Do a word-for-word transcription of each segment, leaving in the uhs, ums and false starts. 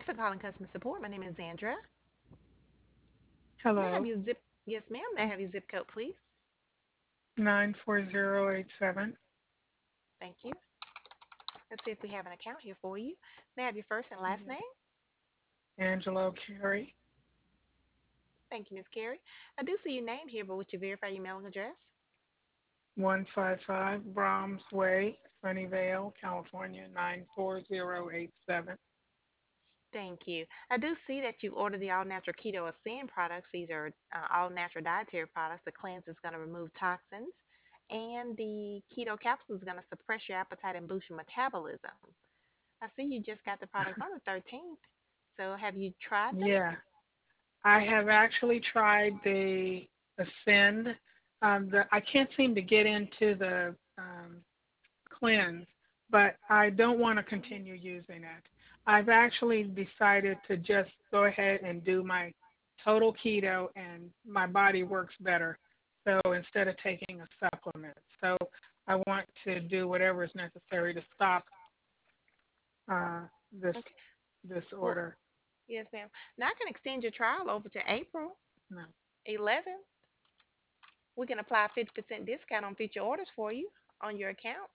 for calling customer support. My name is Zandra. May I have Hello, your zip? Yes, ma'am. May I have your zip code, please? nine four zero eight seven. Thank you. Let's see if we have an account here for you. May I have your first and last Yeah. name? Angelo Carey, Thank you, Miss Carey. I do see your name here, but would you verify your mailing address? one five five Brahms Way, Sunnyvale, California, nine four zero eight seven. Thank you. I do see that you ordered the All Natural Keto Ascend products. These are uh, all natural dietary products. The cleanse is going to remove toxins, and the keto capsule is going to suppress your appetite and boost your metabolism. I see you just got the products on the thirteenth. So have you tried them? Yeah, I have actually tried the Ascend. Um, the, I can't seem to get into the um, cleanse, but I don't want to Mhm. continue using it. I've actually decided to just go ahead and do my total keto, and my body works better. So instead of taking a supplement, so I want to do whatever is necessary to stop uh, this Okay. Well, disorder. yes, ma'am. Now I can extend your trial over to April No. eleventh. We can apply a fifty percent discount on future orders for you on your account.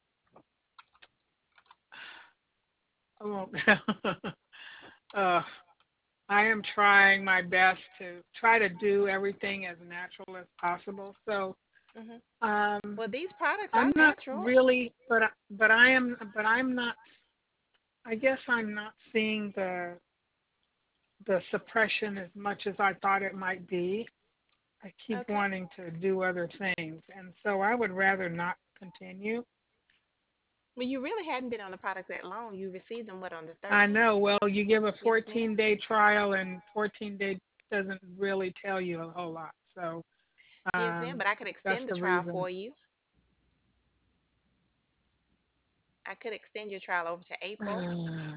Oh, uh, I am trying my best to try to do everything as natural as possible. So Hmm. um, Well, these products are I'm not natural. really, but but I am, but I'm not. I guess I'm not seeing the the suppression as much as I thought it might be. I keep Okay. wanting to do other things, and so I would rather not continue. Well, you really hadn't been on the products that long. You received them, what, on the I thirteenth? know. Well, you give a Yes, ma'am. fourteen day trial, and fourteen day doesn't really tell you a whole lot. So Yes, ma'am. um, But I could that's extend the the trial reason. for you. I could extend your trial over to April.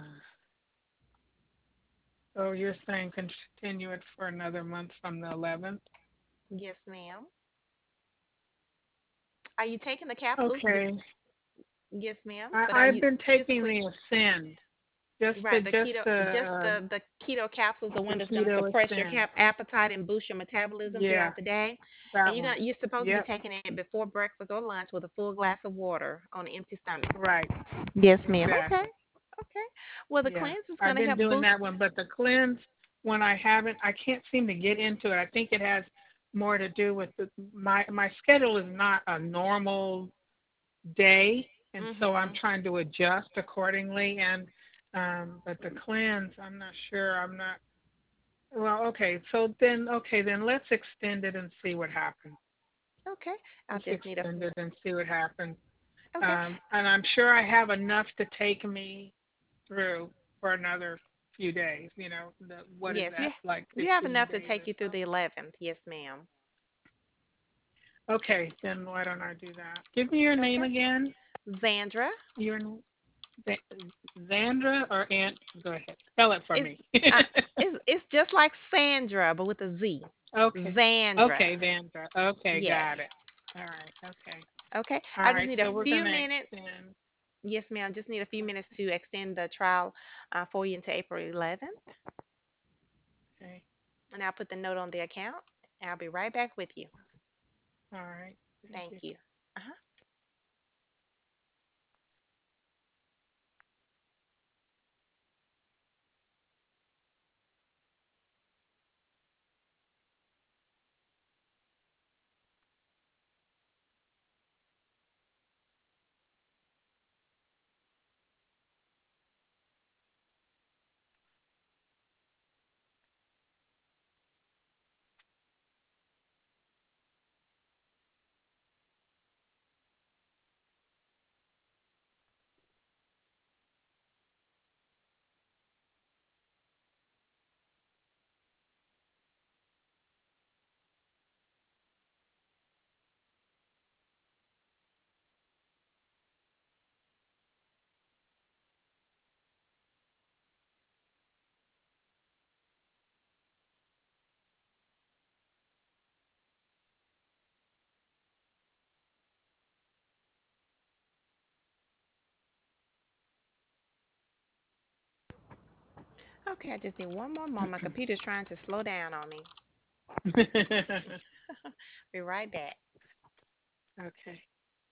So you're saying continue it for another month from the eleventh? Yes, ma'am. Are you taking the capsules? Bef- Okay. yes, ma'am. I, But are I've you been taking physically the Ascend, just the right? The just keto, just the uh, the the keto capsules, the the one that's going to keto suppress your Ascend. cap appetite and boost your metabolism Yeah, throughout the day. And that you're one. gonna you're supposed to be Yep. taking it before breakfast or lunch with a full glass of water on an empty stomach. Right. Yes, ma'am. Okay. Exactly. Okay. Well, the Yeah. cleanse is I've going to been help doing boost. that one, but the cleanse when I haven't, I can't seem to get into it. I think it has more to do with the, my my schedule is not a normal day, and so I'm Mm-hmm. trying to adjust accordingly. And um, but the cleanse, I'm not sure. I'm not. Well, okay. So then, okay, then let's extend it and see what happens. Okay. I'll Let's just need a. extend it and see what happens. Okay. Um, and I'm sure I have enough to take me through for another few days. You know, the, what is Yes, you that, like you have fifteen enough to days take or you through so? the eleventh. Yes, ma'am. Okay, then why don't I do that? Give me your name Okay. again. Xandra. Your name, Xandra or Aunt? Go ahead, spell it for It's me. uh, it's it's just like Sandra, but with a Z. Okay, Xandra. okay, Xandra. Okay, got Yes. it. All right, okay. Okay. All I just right, need a so we're few gonna minutes. extend. Yes, ma'am. Just need a few minutes to extend the trial uh, for you into April eleventh. Okay, And I'll put the note on the account. And I'll be right back with you. all right. Thank Thank you. you. Uh-huh. Okay, I just need one more moment. My computer's trying to slow down on me. Be right back. Okay.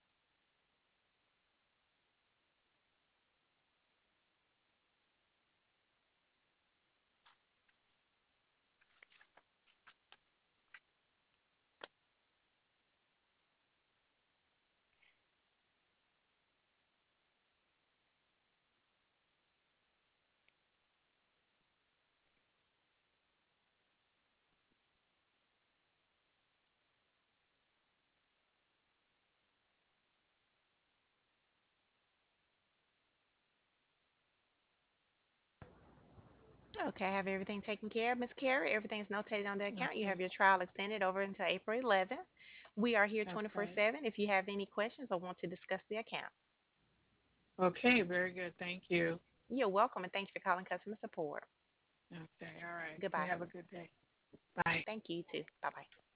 Okay, I have everything taken care of. Miss Carrie, everything's notated on the account. You have Okay. your trial extended over until April eleventh. We are here That's twenty-four right. seven if you have any questions or want to discuss the account. Okay. Very good. Thank you. You're welcome, and thank you for calling customer support. Okay. All right. You Goodbye. have a good day. Bye. Thank you, too. Bye bye.